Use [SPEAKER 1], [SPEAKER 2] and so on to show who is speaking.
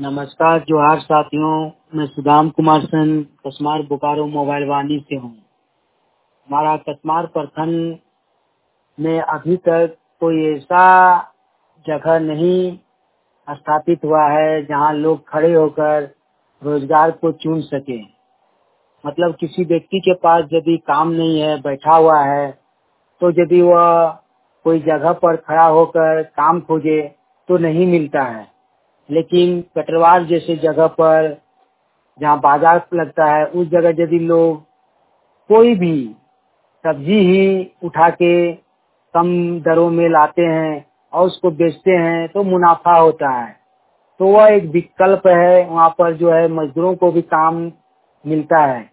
[SPEAKER 1] नमस्कार जोहार साथियों। मैं सुदाम कुमार सेन कस्मार बोकारो मोबाइल वानी से हूँ। हमारा कस्मार प्रखंड में अभी तक कोई ऐसा जगह नहीं स्थापित हुआ है जहाँ लोग खड़े होकर रोजगार को चुन सके। मतलब किसी व्यक्ति के पास यदि काम नहीं है, बैठा हुआ है, तो यदि वह कोई जगह पर खड़ा होकर काम खोजे तो नहीं मिलता है। लेकिन कटरवार जैसे जगह पर जहाँ बाजार लगता है, उस जगह यदि लोग कोई भी सब्जी ही उठा के कम दरों में लाते हैं और उसको बेचते हैं तो मुनाफा होता है। तो वह एक विकल्प है, वहाँ पर जो है मजदूरों को भी काम मिलता है।